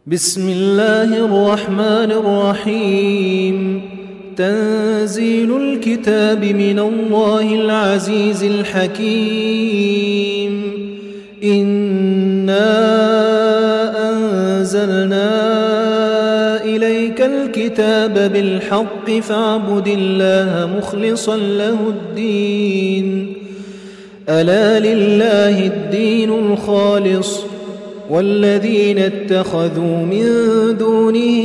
بسم الله الرحمن الرحيم. تنزيل الكتاب من الله العزيز الحكيم. إنا أنزلنا إليك الكتاب بالحق فاعبد الله مخلصا له الدين. ألا لله الدين الخالص والذين اتخذوا من دونه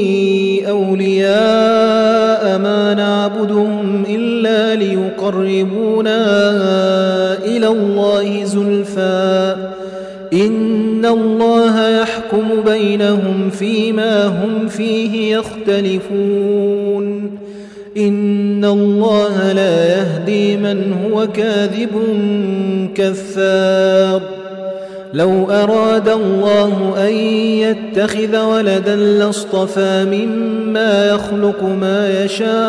أولياء ما نعبدهم إلا ليقربونا إلى الله زلفى إن الله يحكم بينهم فيما هم فيه يختلفون. إن الله لا يهدي من هو كاذب كفار. لو أراد الله أن يتخذ ولدا لاصطفى مما يخلق ما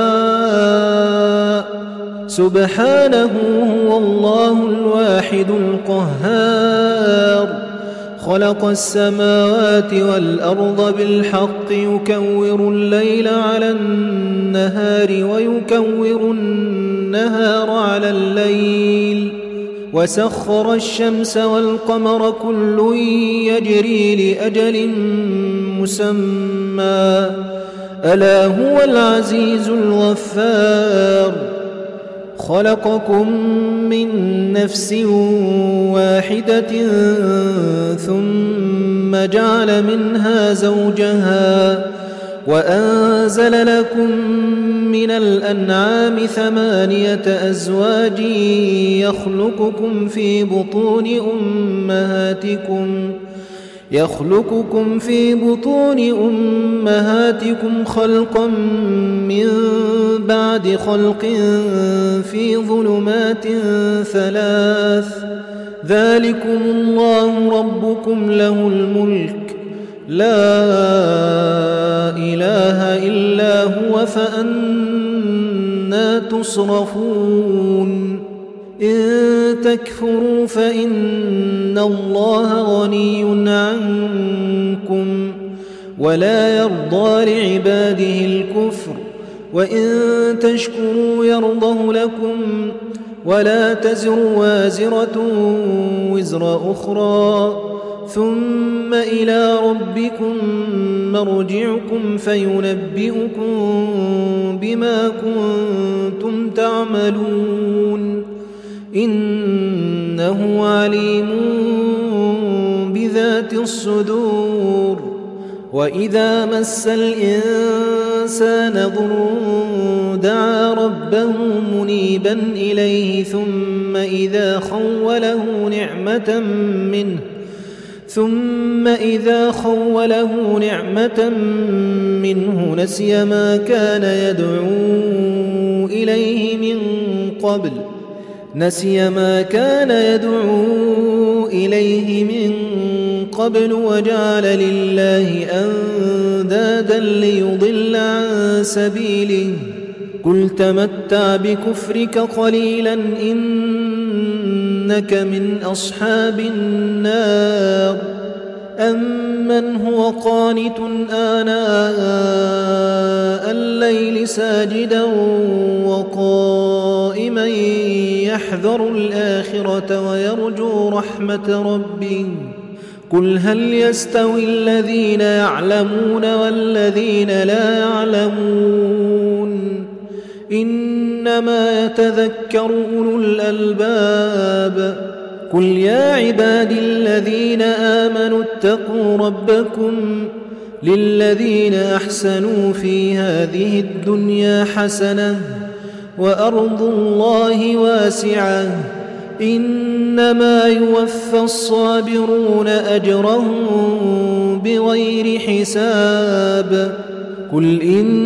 يشاء سبحانه هو الله الواحد القهار. خلق السماوات والأرض بالحق يكور الليل على النهار ويكور النهار على الليل وسخر الشمس والقمر كل يجري لأجل مسمى ألا هو العزيز الغفار. خلقكم من نفس واحدة ثم جعل منها زوجها وأنزل لكم من الأنعام 8 أزواج يخلقكم في بطون أمهاتكم خلقا من بعد خلق في ظلمات 3 ذلكم الله ربكم له الملك لا إله إلا هو فأنى تصرفون. إن تكفروا فإن الله غني عنكم ولا يرضى لعباده الكفر وإن تشكروا يرضه لكم ولا تزر وازرة وزر أخرى ثم إلى ربكم مرجعكم فينبئكم بما كنتم تعملون. إنه عليم بذات الصدور. وإذا مس الإنسان ضر دعا ربه منيبا إليه ثم إذا خوله نعمة منه نسي ما كان يدعو إليه من قبل وجعل لله أندادا ليضل عن سبيله. قل تمتع بكفرك قليلا إنك من أصحاب النار. أمن هو قانت آناء الليل ساجدا وقائما يحذر الآخرة ويرجو رحمة ربه. قل هل يستوي الذين يعلمون والذين لا يعلمون إنما يتذكر أولو الألباب. قل يا عبادي الذين آمنوا اتقوا ربكم للذين أحسنوا في هذه الدنيا حسنة وأرض الله واسعة إنما يوفى الصابرون أجرهم بغير حساب. قل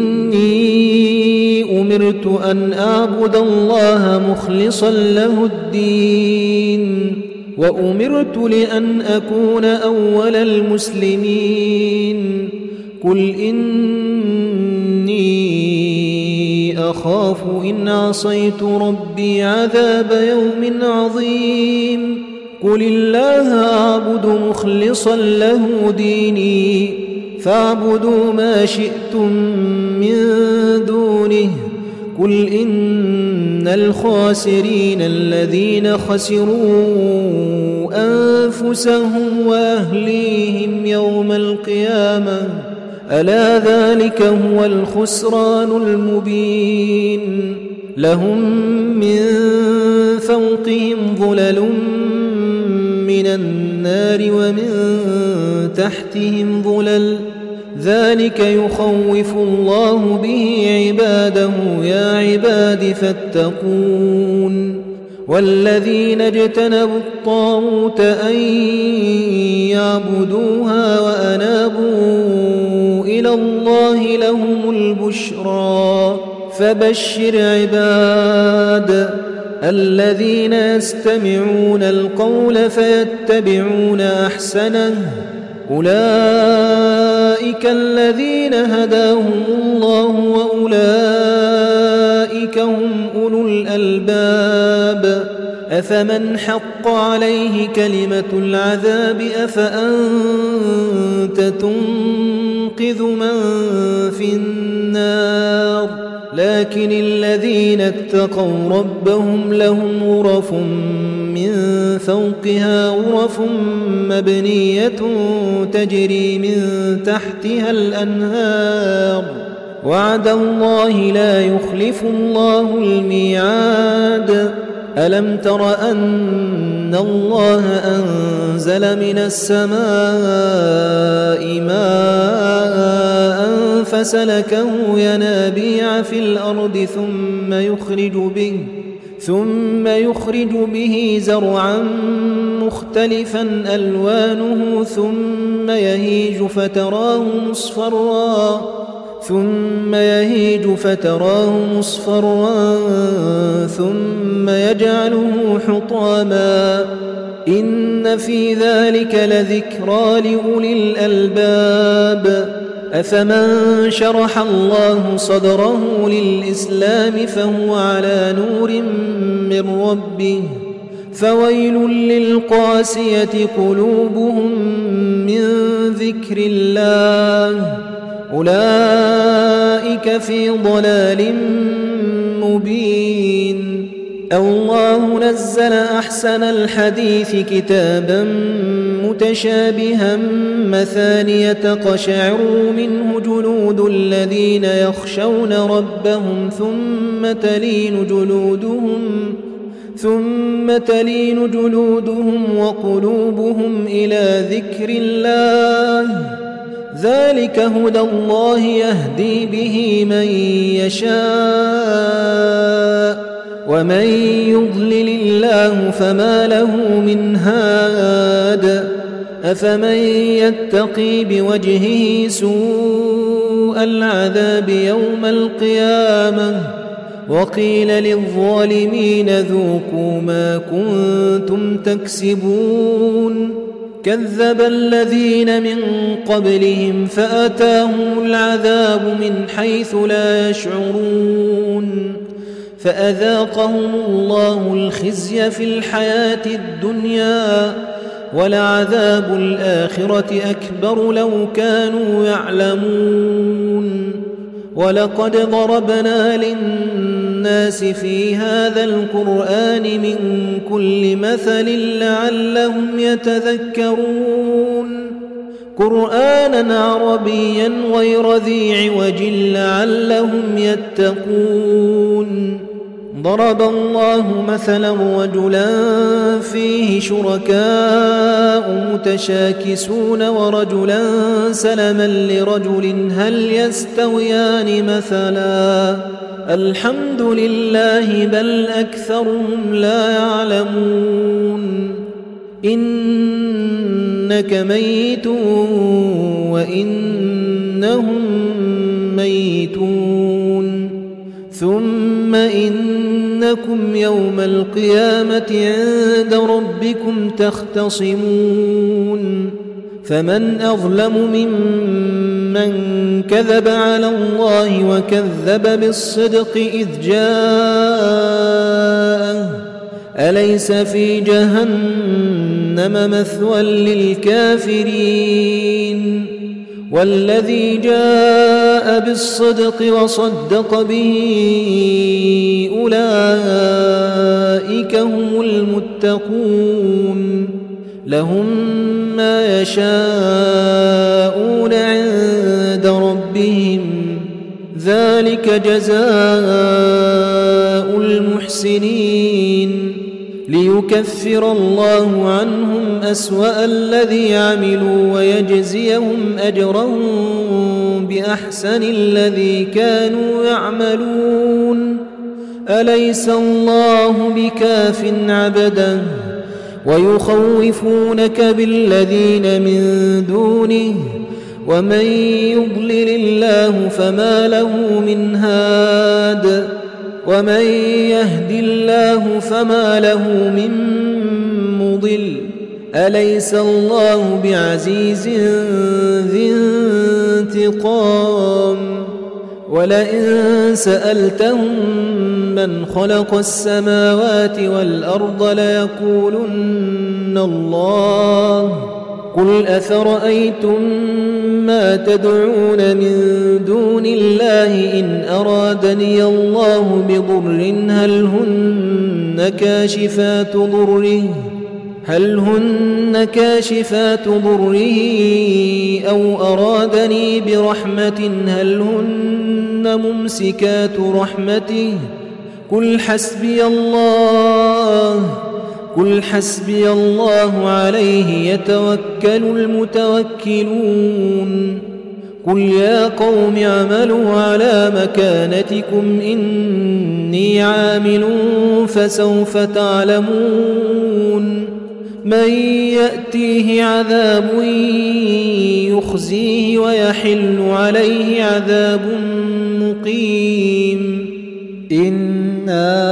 إني أمرت أن أعبد الله مخلصا له الدين وأمرت لأن أكون أول المسلمين. قل إني أخاف إن عصيت ربي عذاب يوم عظيم. قل الله أعبد مخلصا له ديني فاعبدوا ما شئتم من دونه قل إن الخاسرين الذين خسروا أنفسهم وأهليهم يوم القيامة ألا ذلك هو الخسران المبين لهم من فوقهم ظلل من النار ومن تحتهم ظلل ذلك يخوف الله به عباده يا عباد فاتقون والذين اجتنبوا الطاغوت أن يعبدوها وأنابوا إلى الله لهم البشرى فبشر عباد الذين يستمعون القول فيتبعون أحسنه أولئك الذين هداهم الله وأولئك هم أولو الألباب أفمن حق عليه كلمة العذاب أفأنت تنقذ من في النار لكن الذين اتقوا ربهم لهم غرف من فوقها غرف مبنية تجري من تحتها الأنهار وعد الله لا يخلف الله الميعاد ألم تر أن الله أنزل من السماء ماء فسلكه ينابيع في الأرض ثم يخرج به زرعا مختلفا ألوانه ثم يهيج فتراه مصفرا ثم يجعله حطاما إن في ذلك لذكرى لأولي الألباب أفمن شرح الله صدره للإسلام فهو على نور من ربه فويل للقاسية قلوبهم من ذكر الله أولئك في ضلال مبين الله نزل أحسن الحديث كتابا متشابها مثانية تقشعر منه جلود الذين يخشون ربهم ثم تلين جلودهم وقلوبهم إلى ذكر الله ذلك هدى الله يهدي به من يشاء ومن يضلل الله فما له من هاد أفمن يتقي بوجهه سوء العذاب يوم القيامة وقيل للظالمين ذوقوا ما كنتم تكسبون كذب الذين من قبلهم فأتاهم العذاب من حيث لا يشعرون فأذاقهم الله الخزي في الحياة الدنيا ولعذاب الآخرة أكبر لو كانوا يعلمون ولقد ضربنا للناس في هذا القرآن من كل مثل لعلهم يتذكرون قرآنا عربيا غير ذي عوج لعلهم يتقون ضرب الله مثلا رجلا فيه شركاء متشاكسون ورجلا سلما لرجل هل يستويان مثلا الحمد لله بل أكثرهم لا يعلمون إنك ميت وإنهم ميتون ثم إنكم يوم القيامة عند ربكم تختصمون فمن أظلم ممن كذب على الله وكذب بالصدق إذ جاءه أليس في جهنم مثوى للكافرين والذي جاء بالصدق وصدق به أولئك هم المتقون لهم ما يشاءون عند ربهم ذلك جزاء المحسنين ليكفر الله عنهم أسوأ الذي عملوا ويجزيهم أجرهم بأحسن الذي كانوا يعملون أليس الله بكاف عبده ويخوفونك بالذين من دونه ومن يضلل الله فما له من هاد ومن يهد الله فما له من مضل أليس الله بعزيز ذي انتقام ولئن سألتهم من خلق السماوات والأرض ليقولن الله قل أفرأيتم ما تدعون من دون الله إن أرادني الله بضر هل هن كاشفات ضره أو أرادني برحمة هل هن ممسكات رحمته قل حسبي الله عليه يتوكل المتوكلون قل يا قوم اعملوا على مكانتكم إني عامل فسوف تعلمون من يأتيه عذاب يخزيه ويحل عليه عذاب مقيم إنا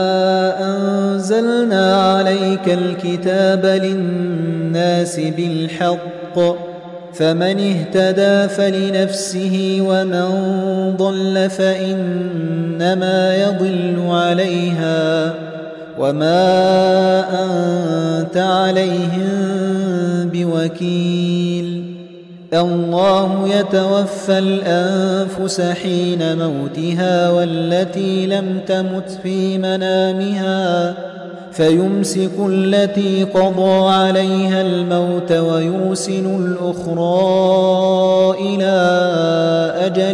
أنزلنا عليك الكتاب للناس بالحق فمن اهتدى فلنفسه ومن ضل فإنما يضل عليها وما أنت عليهم بوكيل الله يتوفى الأنفس حين موتها والتي لم تمت في منامها فيمسك التي قضى عليها الموت ويرسل الأخرى إلى أجل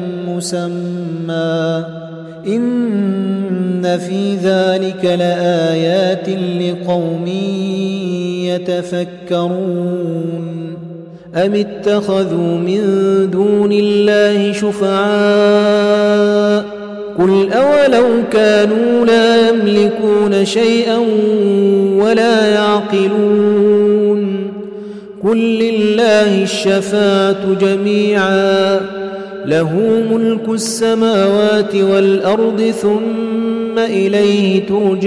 مسمى إن في ذلك لآيات لقوم يتفكرون أم اتخذوا من دون الله شفعاء قل أولو كانوا لا يملكون شيئا ولا يعقلون قل لله الشفاعة جميعا له ملك السماوات والأرض ثم إليه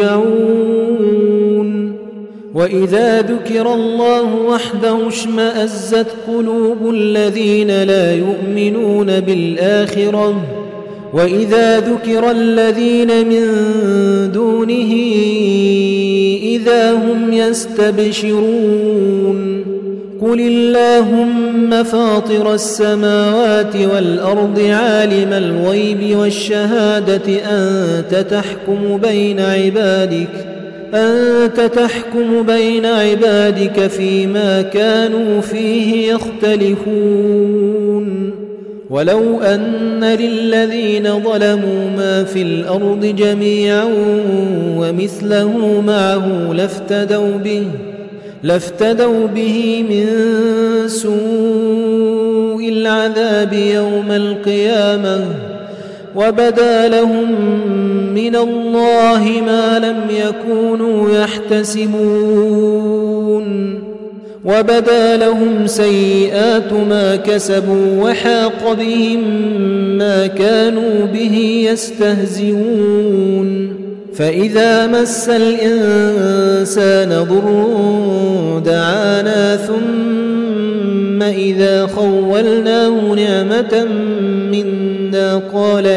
ترجعون وإذا ذكر الله وحده اشمأزت قلوب الذين لا يؤمنون بالآخرة وإذا ذكر الذين من دونه إذا هم يستبشرون قل اللهم فاطر السماوات والأرض عالم الغيب والشهادة أنت تحكم بين عبادك فيما كانوا فيه يختلفون ولو أن للذين ظلموا ما في الأرض جميعا ومثله معه لافتدوا به من سوء العذاب يوم القيامة وبدا لهم من الله ما لم يكونوا يحتسبون وبدا لهم سيئات ما كسبوا وحاق بهم ما كانوا به يستهزئون فإذا مس الإنسان ضر دعانا ثم إذا خولناه نعمة منا قال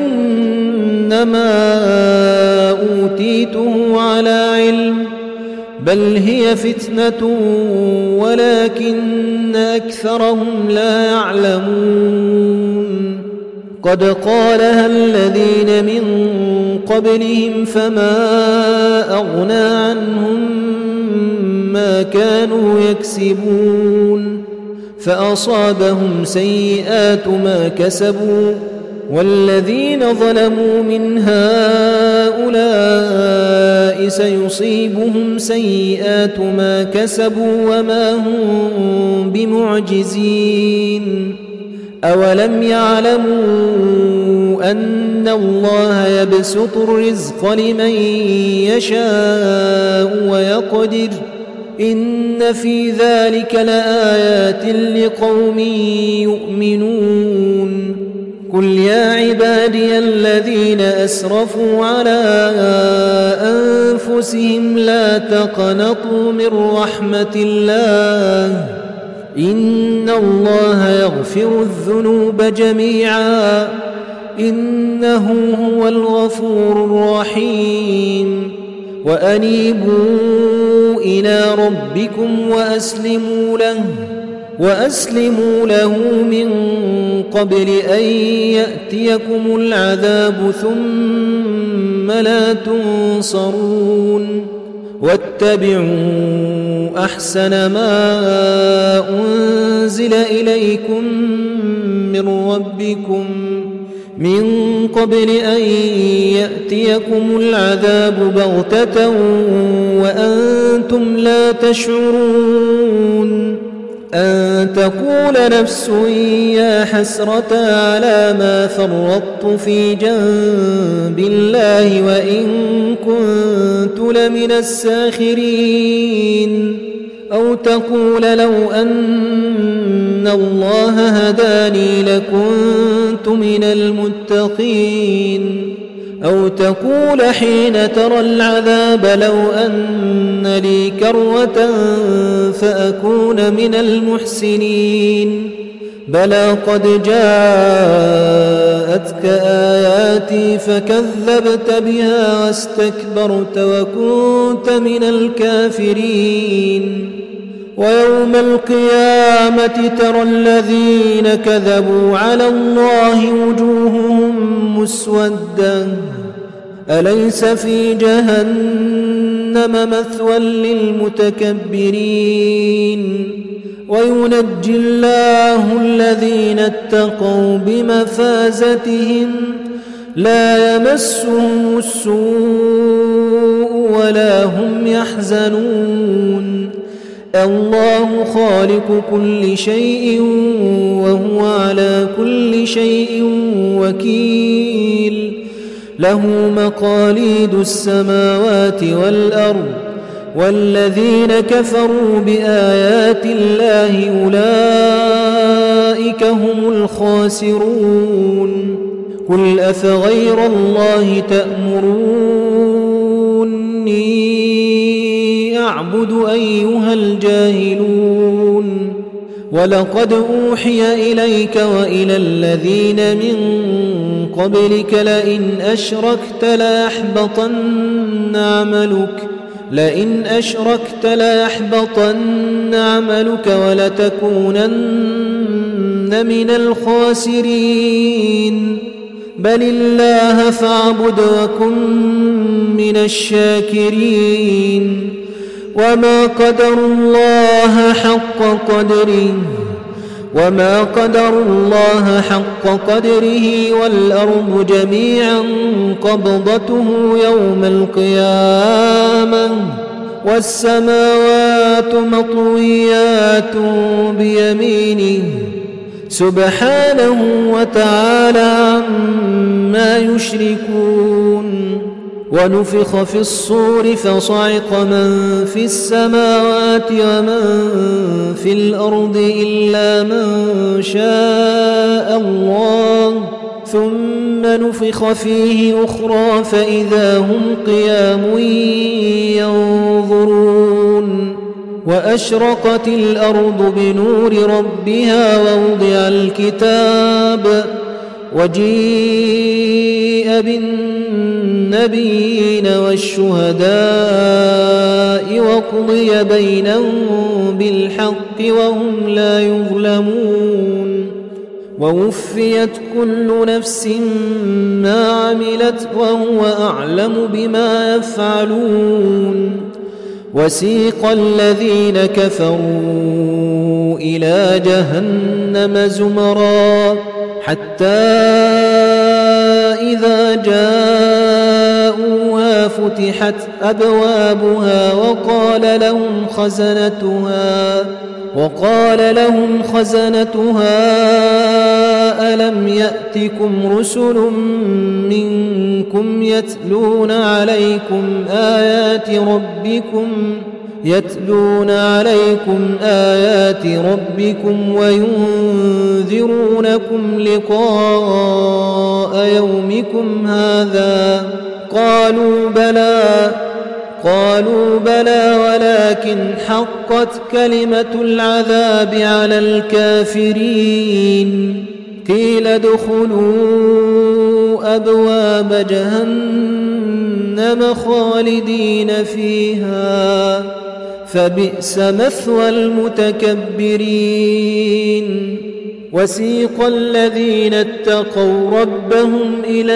إنما أوتيته على علم بل هي فتنة ولكن أكثرهم لا يعلمون قد قالها الذين من قبلهم فما أغنى عنهم ما كانوا يكسبون فأصابهم سيئات ما كسبوا والذين ظلموا من هؤلاء سيصيبهم سيئات ما كسبوا وما هم بمعجزين أولم يعلموا أن الله يبسط الرزق لمن يشاء ويقدر إن في ذلك لآيات لقوم يؤمنون قل يا عبادي الذين أسرفوا على أنفسهم لا تقنطوا من رحمة الله إن الله يغفر الذنوب جميعا إنه هو الغفور الرحيم وأنيبوا إلى ربكم وأسلموا له من قبل أن يأتيكم العذاب ثم لا تنصرون واتبعوا أحسن ما أنزل إليكم من ربكم من قبل أن يأتيكم العذاب بغتة وأنتم لا تشعرون أن تقول نفس يا حسرة على ما فرطت في جنب الله وإن كنت لمن الساخرين أو تقول لو أن الله هداني لكنت من المتقين أو تقول حين ترى العذاب لو أن لي كرة فأكون من المحسنين بلى قد جاءتك آياتي فكذبت بها واستكبرت وكنت من الكافرين ويوم القيامة ترى الذين كذبوا على الله وجوههم مسودة أليس في جهنم مثوى للمتكبرين وينجي الله الذين اتقوا بمفازتهم لا يمسهم السوء ولا هم يحزنون الله خالق كل شيء وهو على كل شيء وكيل له مقاليد السماوات والأرض والذين كفروا بآيات الله أولئك هم الخاسرون قل أفغير الله تأمروني أعبد أيها الجاهلون ولقد أوحي إليك وإلى الذين من قبلك لئن أشركت ليحبطن عملك ولتكونن من الخاسرين بل الله فاعبد وكن من الشاكرين وما قدروا الله حق قدره والأرض جميعا قبضته يوم القيامة والسماوات مطويات بيمينه سبحانه وتعالى عما يشركون ونفخ في الصور فصعق من في السماوات ومن في الأرض إلا من شاء الله ثم نفخ فيه أخرى فإذا هم قيام ينظرون وأشرقت الأرض بنور ربها ووضع الكتاب وجيء بالنبيين والشهداء وقضي بينهم بالحق وهم لا يظلمون ووفيت كل نفس ما عملت وهو أعلم بما يفعلون وسيق الذين كفروا إلى جهنم زمرا حتى إذا جاءوها فتحت أبوابها وقال لهم خزنتها ألم يأتكم رسل منكم يتلون عليكم آيات ربكم وينذرونكم لقاء يومكم هذا قالوا بلى ولكن حقت كلمة العذاب على الكافرين قيل ادخلوا أبواب جهنم خالدين فيها فبئس مثوى المتكبرين وسيق الذين اتقوا ربهم إلى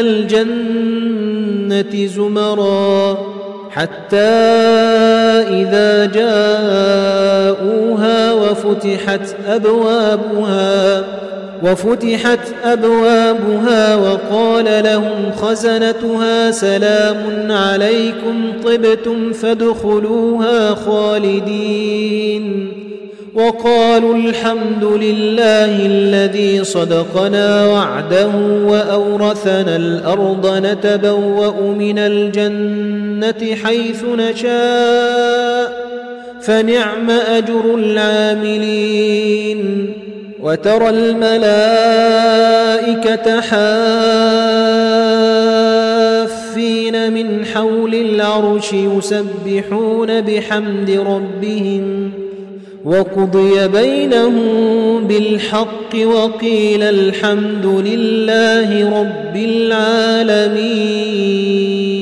الجنة زمرا حتى إذا جاءوها وفتحت أبوابها وقال لهم خزنتها سلام عليكم طبتم فادخلوها خالدين وقالوا الحمد لله الذي صدقنا وعده وأورثنا الأرض نتبوأ من الجنة حيث نشاء فنعم أجر العاملين وترى الملائكة حافين من حول العرش يسبحون بحمد ربهم وقضي بينهم بالحق وقيل الحمد لله رب العالمين.